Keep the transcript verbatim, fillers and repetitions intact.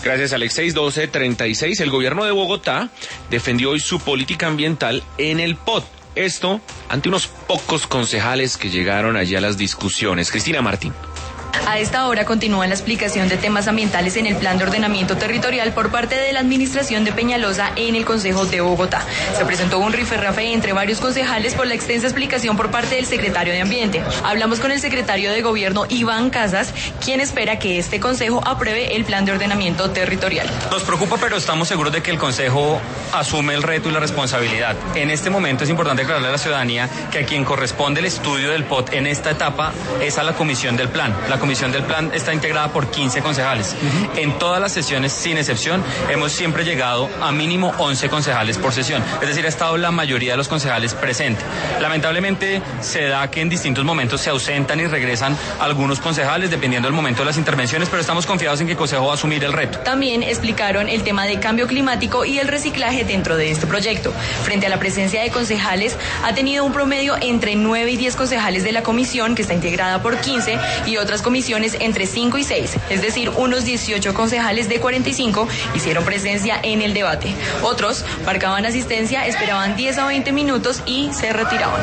Gracias, Alex. seis doce treinta y seis. El gobierno de Bogotá defendió hoy su política ambiental en el P O T. Esto ante unos pocos concejales que llegaron allí a las discusiones. Cristina Martín. A esta hora continúa la explicación de temas ambientales en el Plan de Ordenamiento Territorial por parte de la Administración de Peñalosa en el Consejo de Bogotá. Se presentó un rifirrafe entre varios concejales por la extensa explicación por parte del secretario de Ambiente. Hablamos con el secretario de Gobierno, Iván Casas, quien espera que este Consejo apruebe el Plan de Ordenamiento Territorial. Nos preocupa, pero estamos seguros de que el Consejo asume el reto y la responsabilidad. En este momento es importante aclararle a la ciudadanía que a quien corresponde el estudio del P O T en esta etapa es a la Comisión del Plan. La Comisión del Plan está integrada por quince concejales. Uh-huh. En todas las sesiones, sin excepción, hemos siempre llegado a mínimo once concejales por sesión. Es decir, ha estado la mayoría de los concejales presentes. Lamentablemente, se da que en distintos momentos se ausentan y regresan algunos concejales, dependiendo del momento de las intervenciones, pero estamos confiados en que el Consejo va a asumir el reto. También explicaron el tema de cambio climático y el reciclaje dentro de este proyecto. Frente a la presencia de concejales, ha tenido un promedio entre nueve y diez concejales de la comisión, que está integrada por quince, y otras comisiones entre cinco y seis, es decir, unos dieciocho concejales de cuarenta y cinco hicieron presencia en el debate. Otros marcaban asistencia, esperaban diez a veinte minutos y se retiraban.